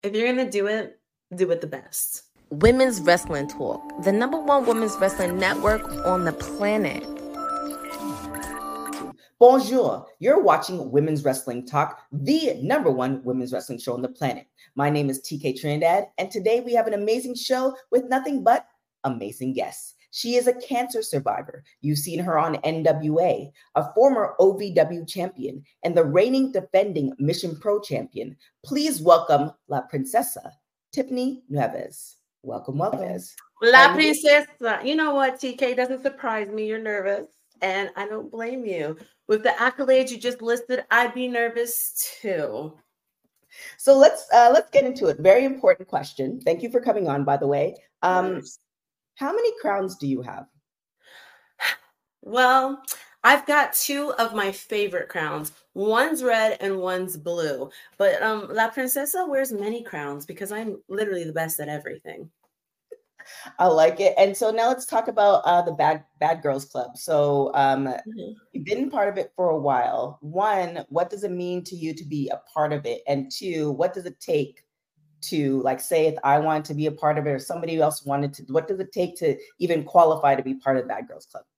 If you're going to do it the best. Women's Wrestling Talk, the #1 women's wrestling network on the planet. Bonjour, you're watching Women's Wrestling Talk, the #1 women's wrestling show on the planet. My name is TK Trinidad, and today we have an amazing show with nothing but amazing guests. She is a cancer survivor. You've seen her on NWA, a former OVW champion, and the reigning defending Mission Pro champion. Please welcome La Princesa, Tiffany Nuevez. Welcome. La Princesa. You know what, TK? Doesn't surprise me. You're nervous, and I don't blame you. With the accolades you just listed, I'd be nervous too. So let's get into it. Very important question. Thank you for coming on, by the way. How many crowns do you have? Well, I've got 2 of my favorite crowns. One's red and one's blue. But La Princesa wears many crowns because I'm literally the best at everything. I like it. And so now let's talk about the Bad Girls Club. So you've been part of it for a while. 1, what does it mean to you to be a part of it? And 2, what does it take to, like, say if I wanted to be a part of it or somebody else wanted to, what does it take to even qualify to be part of Bad Girls Club?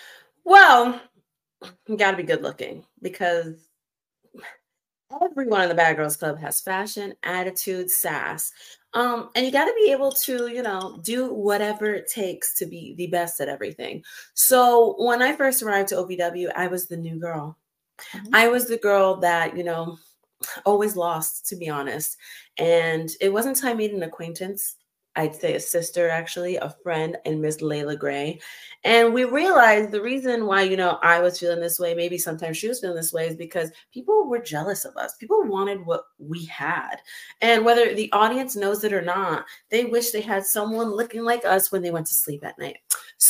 Well, you got to be good looking because everyone in the Bad Girls Club has fashion, attitude, sass. And you got to be able to, do whatever it takes to be the best at everything. So when I first arrived to OVW, I was the new girl. I was the girl that, always lost, to be honest. And it wasn't until I made an acquaintance, I'd say a sister, actually, a friend, and Miss Layla Gray. And we realized the reason why, I was feeling this way, maybe sometimes she was feeling this way, is because people were jealous of us. People wanted what we had. And whether the audience knows it or not, they wish they had someone looking like us when they went to sleep at night.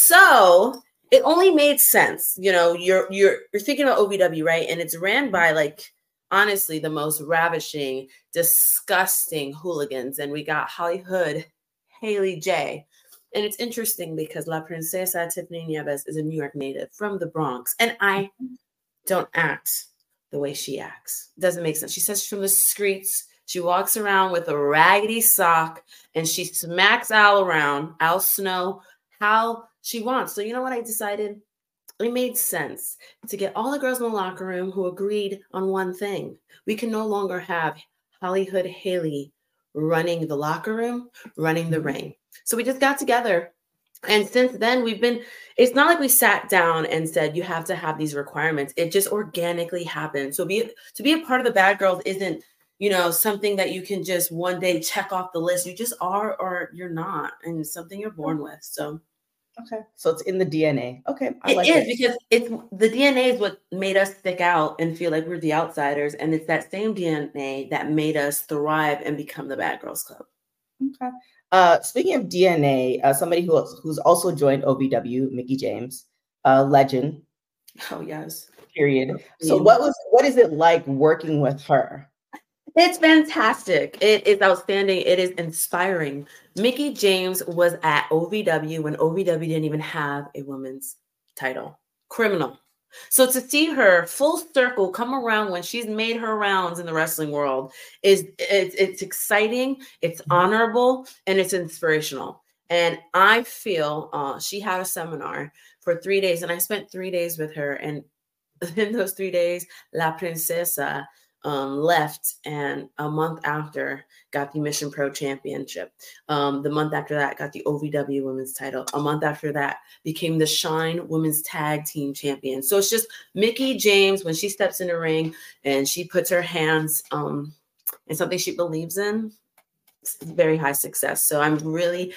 So it only made sense. You're thinking about OVW, right? And it's ran by, honestly, the most ravishing, disgusting hooligans. And we got Holly Hood, Haley J. And it's interesting because La Princesa Tiffany Nieves is a New York native from the Bronx. And I don't act the way she acts. It doesn't make sense. She says she's from the streets. She walks around with a raggedy sock and she smacks Al Snow, how she wants. So you know what I decided? It made sense to get all the girls in the locker room who agreed on one thing. We can no longer have Holly Hood Haley running the locker room, running the ring. So we just got together. And since then, it's not like we sat down and said, you have to have these requirements. It just organically happened. So to be a part of the Bad Girls isn't, something that you can just one day check off the list. You just are or you're not. And it's something you're born with. So. Okay. So it's in the DNA. Okay. It is because the DNA is what made us stick out and feel like we're the outsiders. And it's that same DNA that made us thrive and become the Bad Girls Club. Okay. Speaking of DNA, somebody who's also joined OVW, Mickie James, legend. Oh, yes. Period. So what is it like working with her? It's fantastic. It is outstanding. It is inspiring. Mickie James was at OVW when OVW didn't even have a women's title. Criminal. So to see her full circle come around when she's made her rounds in the wrestling world it's exciting, it's honorable, and it's inspirational. And I feel she had a seminar for 3 days, and I spent 3 days with her. And in those 3 days, La Princesa left, and a month after got the Mission Pro Championship. The month after that got the OVW Women's title. A month after that became the Shine Women's Tag Team Champion. So it's just Mickie James, when she steps in the ring and she puts her hands in something she believes in, it's very high success. So I'm really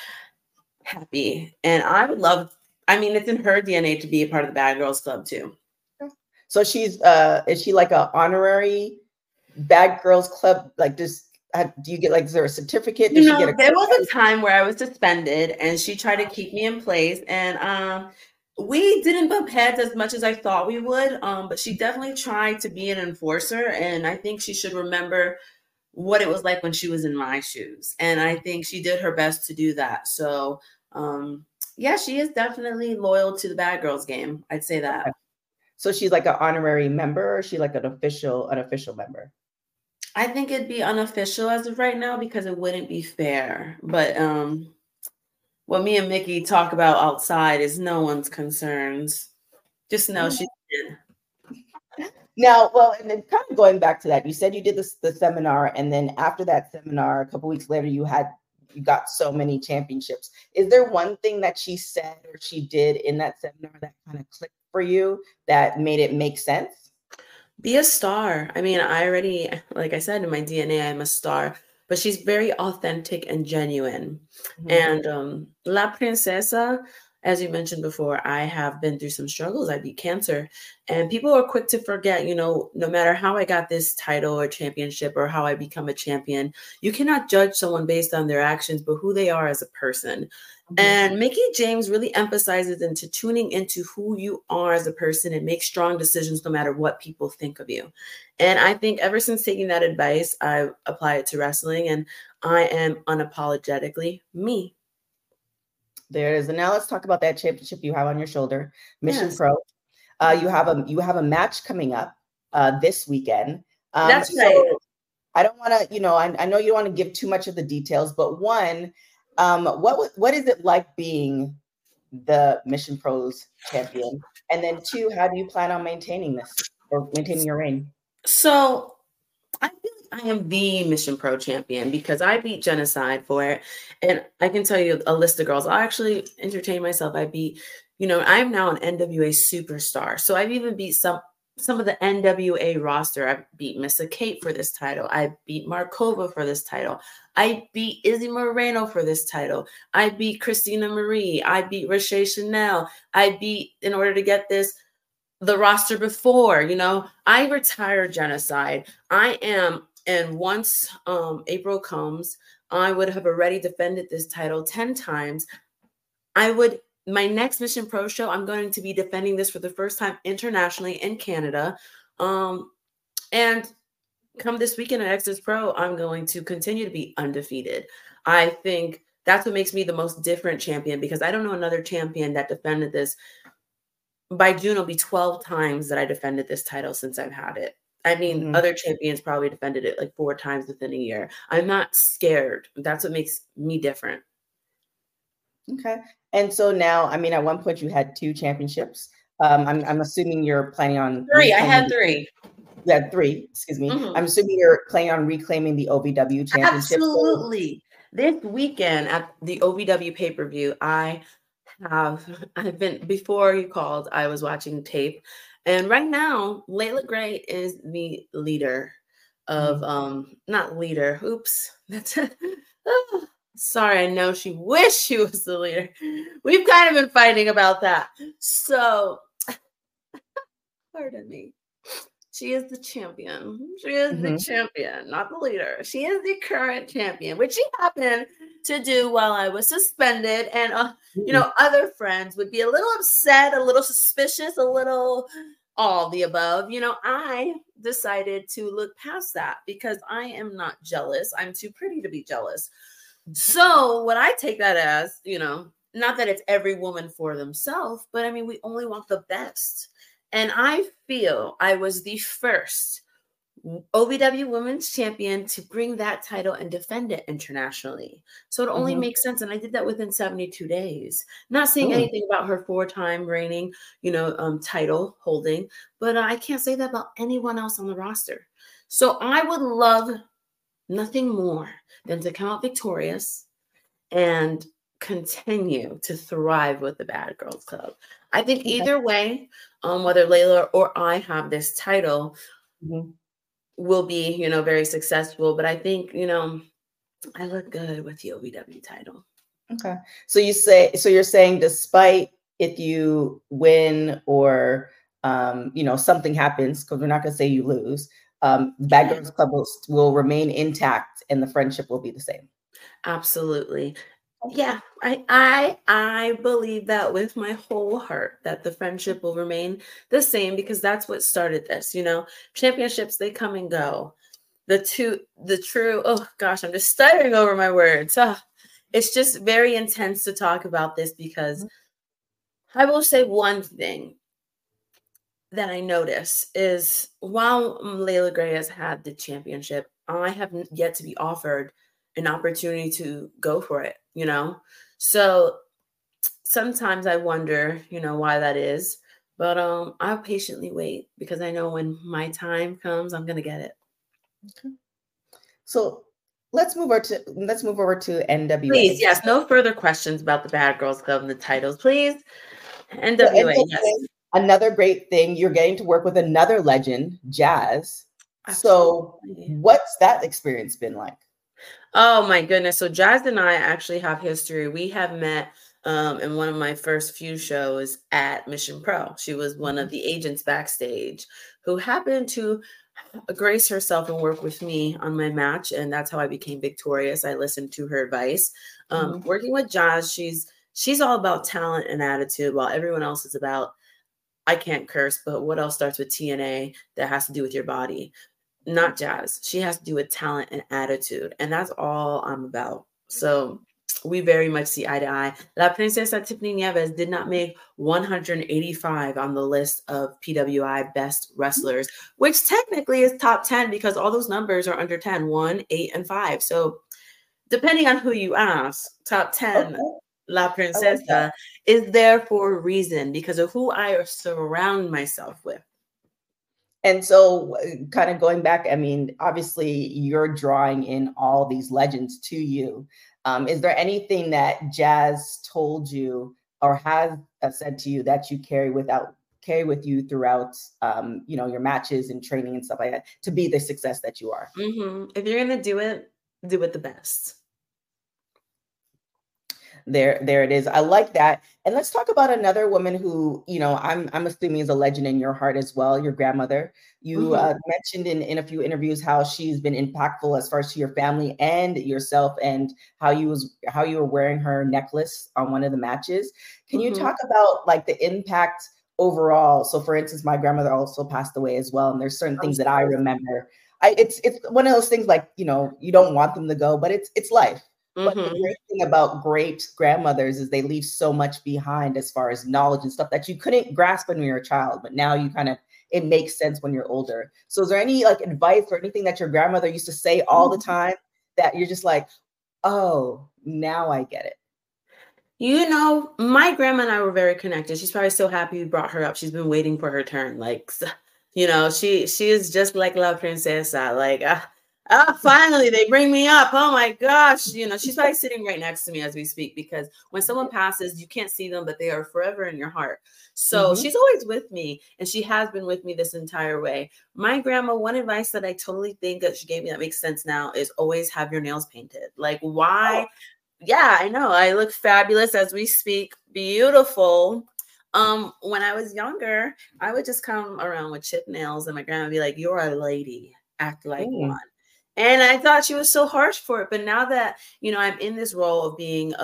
happy, and I would love, it's in her DNA to be a part of the Bad Girls Club too. So she's is she like an honorary Bad Girls Club? Like, do you get, like, is there a certificate? There was a time where I was suspended and she tried to keep me in place, and we didn't bump heads as much as I thought we would, but she definitely tried to be an enforcer, and I think she should remember what it was like when she was in my shoes, and I think she did her best to do that. So yeah, she is definitely loyal to the Bad Girls game. I'd say that. Okay. So she's like an honorary member, or is she like an official member? I think it'd be unofficial as of right now because it wouldn't be fair. But what me and Mickey talk about outside is no one's concerns. Just know she did. Now, well, and then kind of going back to that, you said you did the seminar, and then after that seminar, a couple weeks later, you got so many championships. Is there one thing that she said or she did in that seminar that kind of clicked for you that made it make sense? Be a star. I mean, I already, like I said, in my DNA, I'm a star, but she's very authentic and genuine. Mm-hmm. And La Princesa, as you mentioned before, I have been through some struggles. I beat cancer, and people are quick to forget, no matter how I got this title or championship or how I become a champion, you cannot judge someone based on their actions, but who they are as a person. And Mickey James really emphasizes into tuning into who you are as a person and make strong decisions no matter what people think of you. And I think ever since taking that advice, I apply it to wrestling, and I am unapologetically me. There it is. And now let's talk about that championship you have on your shoulder, Mission Yes. Pro. You have a match coming up this weekend. That's right. So I don't want to, I know you don't want to give too much of the details, but one, what is it like being the Mission Pros champion? And then two, how do you plan on maintaining this or maintaining your reign? So I feel like I am the Mission Pro champion because I beat Genocide for it. And I can tell you a list of girls. I'll actually entertain myself. I beat, I'm now an NWA superstar. So I've even beat some of the NWA roster. I beat Missa Kate for this title. I beat Markova for this title. I beat Izzy Moreno for this title. I beat Christina Marie. I beat Rochelle Chanel. I beat, in order to get this, the roster before. I retired Genocide. I am, and once April comes, I would have already defended this title 10 times. My next Mission Pro show, I'm going to be defending this for the first time internationally in Canada. And come this weekend at Exodus Pro, I'm going to continue to be undefeated. I think that's what makes me the most different champion, because I don't know another champion that defended this. By June, it'll be 12 times that I defended this title since I've had it. I mean, other champions probably defended it like 4 times within a year. I'm not scared. That's what makes me different. Okay. And so now, I mean, at one point you had 2 championships. I'm assuming you're planning on 3. I had 3. You had 3, excuse me. I'm assuming you're planning on reclaiming the OVW championship. Absolutely. This weekend at the OVW pay-per-view, I've been, before you called, I was watching tape. And right now, Layla Gray is the leader of, not leader, oops. That's sorry, I know she wished she was the leader. We've kind of been fighting about that. So, pardon me. She is the champion. She is the champion, not the leader. She is the current champion, which she happened to do while I was suspended. And, other friends would be a little upset, a little suspicious, a little all the above. I decided to look past that because I am not jealous. I'm too pretty to be jealous. So what I take that as, not that it's every woman for themselves, but I mean, we only want the best. And I feel I was the first OVW Women's Champion to bring that title and defend it internationally. So it only makes sense. And I did that within 72 days. Not saying anything about her 4-time reigning, title holding, but I can't say that about anyone else on the roster. So I would love nothing more than to come out victorious and continue to thrive with the Bad Girls Club. I think either way, whether Layla or I have this title, will be, very successful. But I think, I look good with the OVW title. Okay. So you're saying despite if you win or, something happens, because we're not going to say you lose, Bad Girls Club will remain intact and the friendship will be the same. Absolutely. Yeah, I believe that with my whole heart, that the friendship will remain the same, because that's what started this. Championships, they come and go. The true, oh gosh, I'm just stuttering over my words. It's just very intense to talk about this, because I will say one thing that I notice is while Layla Gray has had the championship, I have yet to be offered an opportunity to go for it, you know? So sometimes I wonder, you know, why that is. But I'll patiently wait because I know when my time comes, I'm gonna get it. Okay. So let's move over to Please, NWA. yes, no further questions about the Bad Girls Club and the titles, please. So NWA, yes, NWA, another great thing, you're getting to work with another legend, Jazz. So absolutely. what's that experience been like? Oh my goodness. So Jazz and I actually have history. We have met in one of my first few shows at Mission Pro. She was one of the agents backstage who happened to grace herself and work with me on my match. And that's how I became victorious. I listened to her advice. Mhm. Working with Jazz, she's all about talent and attitude, while everyone else is about, I can't curse, but what else starts with TNA that has to do with your body? Not Jazz. She has to do with talent and attitude. And that's all I'm about. So we very much see eye to eye. La Princesa Tiffany Nieves did not make 185 on the list of PWI best wrestlers, which technically is top 10 because all those numbers are under 10, 1, 8, and 5. So depending on who you ask, top 10 Okay, La I like that. Princesa is there for a reason because of who I surround myself with. And so, kind of going back, I mean, obviously, you're drawing in all these legends to you. Is there anything that Jazz told you or has said to you that you carry with you throughout, you know, your matches and training and stuff like that to be the success that you are? If you're going to do it the best. There it is. I like that. And let's talk about another woman who, you know, I'm assuming is a legend in your heart as well, your grandmother. You Mhm. mentioned in a few interviews how she's been impactful as far as to your family and yourself, and how you were wearing her necklace on one of the matches. Can you Mhm. talk about like the impact overall? So for instance, my grandmother also passed away as well, and there's certain I'm things that I sorry. remember. It's one of those things, like, you know, you don't want them to go, but it's life. But the Mhm. great thing about great grandmothers is they leave so much behind as far as knowledge and stuff that you couldn't grasp when you were a child, but now you kind of, it makes sense when you're older. So is there any like advice or anything that your grandmother used to say all the time that you're just like, oh, now I get it? You know, my grandma and I were very connected. She's probably so happy we brought her up. She's been waiting for her turn. Like, you know, she is just like La Princesa. Like, finally they bring me up. Oh my gosh. You know, she's probably sitting right next to me as we speak because when someone passes, you can't see them, but they are forever in your heart. So Mhm. she's always with me, and she has been with me this entire way. My grandma, one advice that I totally think that she gave me that makes sense now is always have your nails painted. Like, Oh, why? Yeah, I know. I look fabulous as we speak. Beautiful. When I was younger, I would just come around with chip nails, and my grandma would be like, "You're a lady. Act like mm, one." And I thought she was so harsh for it. But now that, you know, I'm in this role of being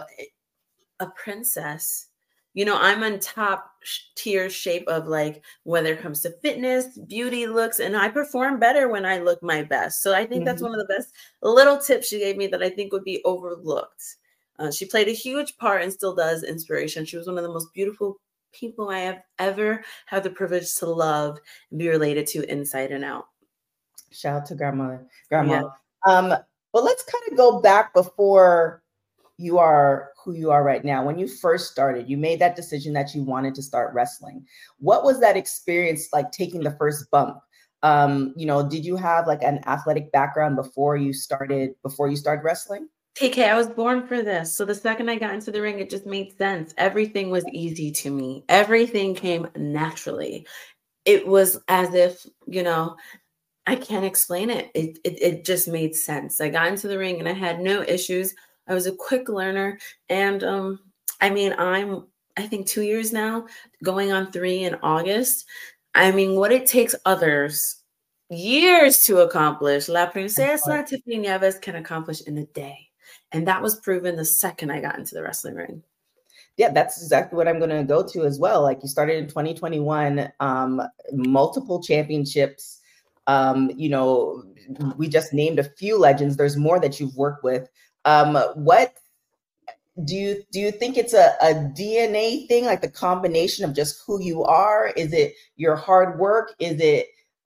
a princess, you know, I'm on top tier shape of, like, whether it comes to fitness, beauty, looks, and I perform better when I look my best. So I think that's mhm. one of the best little tips she gave me that I think would be overlooked. She played a huge part and still does inspiration. She was one of the most beautiful people I have ever had the privilege to love and be related to inside and out. Shout out to Yeah. grandma. Um, but let's kind of go back before you are who you are right now. When you first started, you made that decision that you wanted to start wrestling. What was that experience like, taking the first bump? You know, did you have like an athletic background before you started wrestling? TK, I was born for this. So the second I got into the ring, it just made sense. Everything was easy to me. Everything came naturally. It was as if, you know, I can't explain it. It just made sense. I got into the ring and I had no issues. I was a quick learner. And I mean, I think 2 years now, going on 3 in August. I mean, what it takes others years to accomplish, La Princesa Tiffany Nieves can accomplish in a day. And that was proven the second I got into the wrestling ring. Yeah, that's exactly what I'm going to go to as well. Like, you started in 2021, multiple championships. You know, we just named a few legends. There's more that you've worked with. What do you think it's a DNA thing, like the combination of just who you are? Is it your hard work? Is it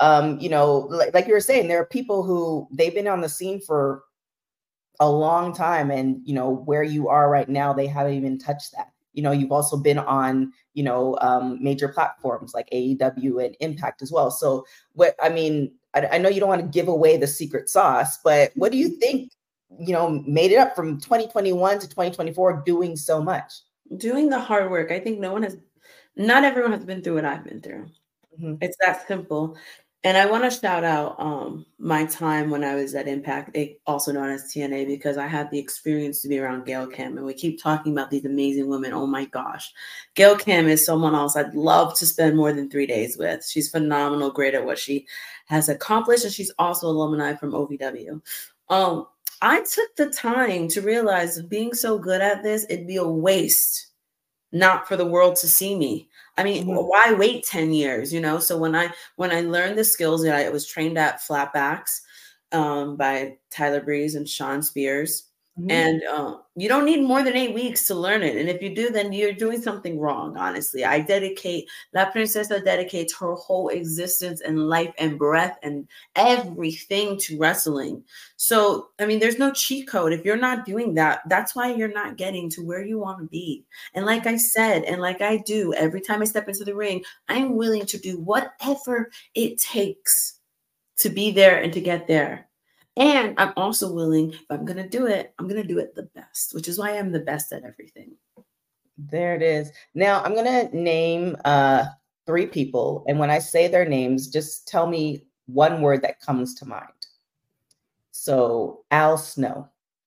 You know, like you were saying, there are people who they've been on the scene for a long time, and you know where you are right now, they haven't even touched that. You know, you've also been on, you know, major platforms like AEW and Impact as well. So what, I mean, I know you don't want to give away the secret sauce, but what do you think, you know, made it up from 2021 to 2024 doing so much? Doing the hard work. I think not everyone has been through what I've been through. Mm-hmm. It's that simple. And I want to shout out my time when I was at Impact, also known as TNA, because I had the experience to be around Gail Kim. And we keep talking about these amazing women. Oh my gosh. Gail Kim is someone else I'd love to spend more than 3 days with. She's phenomenal, great at what she has accomplished. And she's also alumni from OVW. I took the time to realize being so good at this, it'd be a waste not for the world to see me. I mean, why wait 10 years, you know? So when I learned the skills, I was trained at Flatbacks by Tyler Breeze and Sean Spears. And you don't need more than 8 weeks to learn it. And if you do, then you're doing something wrong, honestly. La Princesa dedicates her whole existence and life and breath and everything to wrestling. So, I mean, there's no cheat code. If you're not doing that, that's why you're not getting to where you want to be. And like I said, and like I do, every time I step into the ring, I'm willing to do whatever it takes to be there and to get there. And I'm also willing, if I'm going to do it, I'm going to do it the best, which is why I'm the best at everything. There it is. Now I'm going to name 3 people. And when I say their names, just tell me one word that comes to mind. So Al Snow.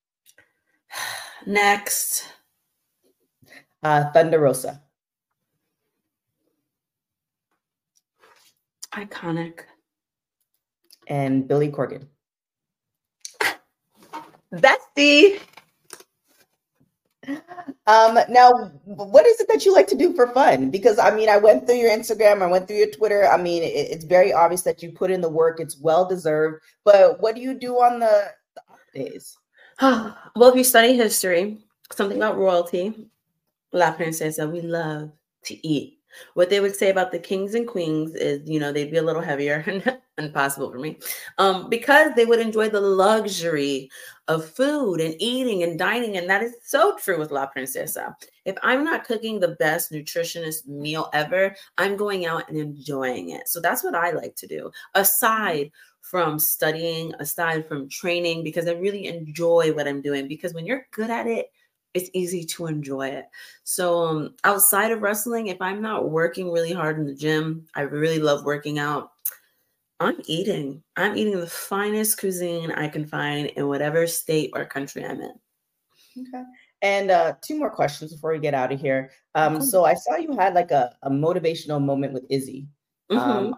Next. Thunder Rosa. Iconic. And Billy Corgan. Bestie. Now, what is it that you like to do for fun? Because I mean, I went through your Instagram, I went through your Twitter. I mean, it's very obvious that you put in the work. It's well deserved. But what do you do on the off days? Well, if you study history, something about royalty, La Princesa, we love to eat. What they would say about the kings and queens is, you know, they'd be a little heavier and impossible for me, because they would enjoy the luxury of food and eating and dining. And that is so true with La Princesa. If I'm not cooking the best nutritionist meal ever, I'm going out and enjoying it. So that's what I like to do, aside from studying, aside from training, because I really enjoy what I'm doing. Because when you're good at it, it's easy to enjoy it. So outside of wrestling, if I'm not working really hard in the gym, I really love working out. I'm eating the finest cuisine I can find in whatever state or country I'm in. Okay. And 2 more questions before we get out of here. So I saw you had like a motivational moment with Izzy on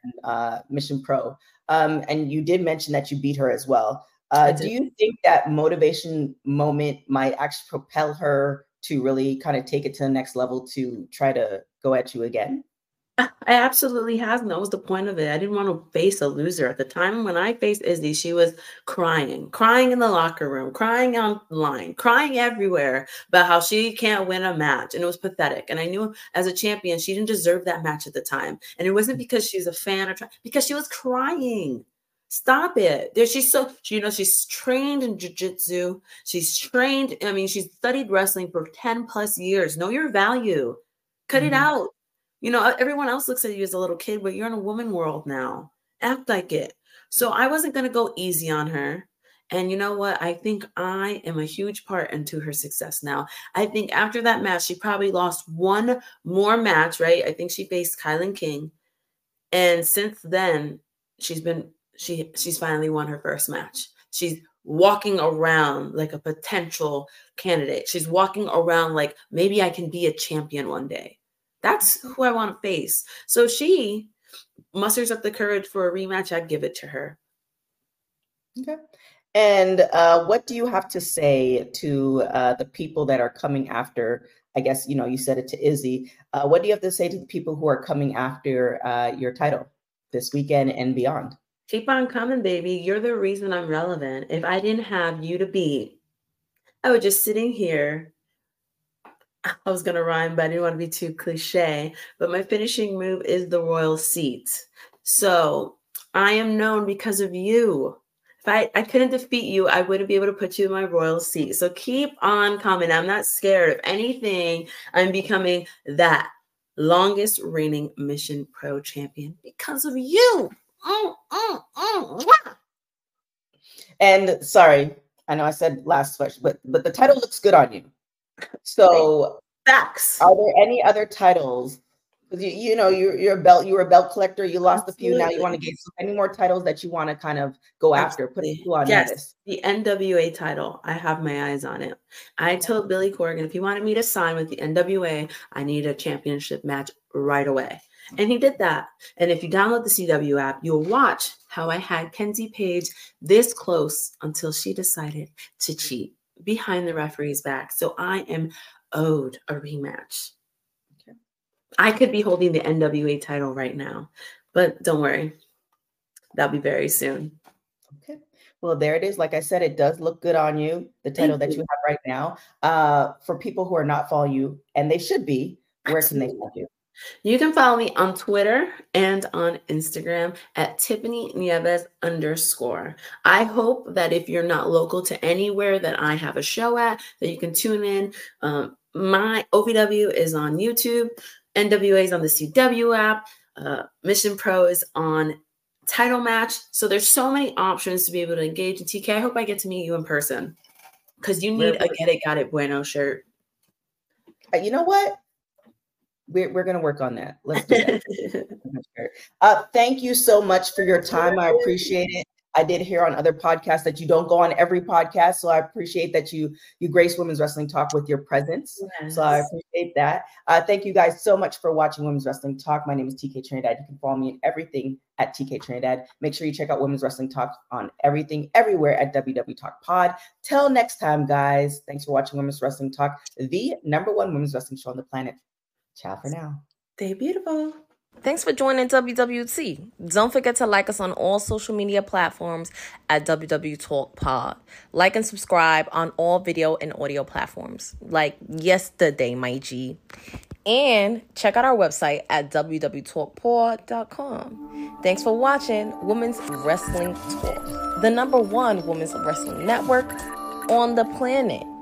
Mission Pro. And you did mention that you beat her as well. Do you think that motivation moment might actually propel her to really kind of take it to the next level to try to go at you again? I absolutely has. And that was the point of it. I didn't want to face a loser. At the time when I faced Izzy, she was crying in the locker room, crying online, crying everywhere about how she can't win a match. And it was pathetic. And I knew as a champion, she didn't deserve that match at the time. And it wasn't because she's a fan or because she was crying. Stop it. She's trained in jiu-jitsu. She's trained. I mean, she's studied wrestling for 10 plus years. Know your value. Cut it out. You know, everyone else looks at you as a little kid, but you're in a woman world now. Act like it. So I wasn't going to go easy on her. And you know what? I think I am a huge part into her success now. I think after that match, she probably lost one more match, right? I think she faced Kylan King. And since then, she's finally won her first match. She's walking around like a potential candidate. She's walking around like, maybe I can be a champion one day. That's who I want to face. So she musters up the courage for a rematch. I'd give it to her. Okay. And what do you have to say to the people that are coming after? I guess, you know, you said it to Izzy. What do you have to say to the people who are coming after your title this weekend and beyond? Keep on coming, baby. You're the reason I'm relevant. If I didn't have you to beat, I would just sitting here. I was going to rhyme, but I didn't want to be too cliche. But my finishing move is the royal seat. So I am known because of you. If I couldn't defeat you, I wouldn't be able to put you in my royal seat. So keep on coming. I'm not scared. If anything, I'm becoming that longest reigning Mission Pro champion because of you. And sorry, I know I said last question, but the title looks good on you. So facts. Are there any other titles? Because you know you're a belt collector. You lost Absolutely. a few. Now you want to get any more titles that you want to kind of go after? Put you on notice. The NWA title. I have my eyes on it. I told Billy Corgan if he wanted me to sign with the NWA, I need a championship match right away. And he did that. And if you download the CW app, you'll watch how I had Kenzie Page this close until she decided to cheat behind the referee's back. So I am owed a rematch. Okay. I could be holding the NWA title right now, but don't worry. That'll be very soon. Okay. Well, there it is. Like I said, it does look good on you, the title that you have right now. For people who are not following you, and they should be, where can they find you? You can follow me on Twitter and on Instagram at Tiffany Nieves _. I hope that if you're not local to anywhere that I have a show at, that you can tune in. My OVW is on YouTube. NWA is on the CW app. Mission Pro is on Title Match. So there's so many options to be able to engage in. TK, I hope I get to meet you in person because you need a Get It, Got It Bueno shirt. You know what? We're going to work on that. Let's do that. Thank you so much for your time. I appreciate it. I did hear on other podcasts that you don't go on every podcast. So I appreciate that you grace Women's Wrestling Talk with your presence. Yes. So I appreciate that. Thank you guys so much for watching Women's Wrestling Talk. My name is TK Trinidad. You can follow me in everything at TK Trinidad. Make sure you check out Women's Wrestling Talk on everything, everywhere at WW Talk Pod. Till next time, guys. Thanks for watching Women's Wrestling Talk, the #1 women's wrestling show on the planet. Ciao for now. Stay beautiful. Thanks for joining WWT. Don't forget to like us on all social media platforms at WW Talk Pod. Like and subscribe on all video and audio platforms like yesterday, my G. And check out our website at www.talkpod.com. Thanks for watching Women's Wrestling Talk, the #1 women's wrestling network on the planet.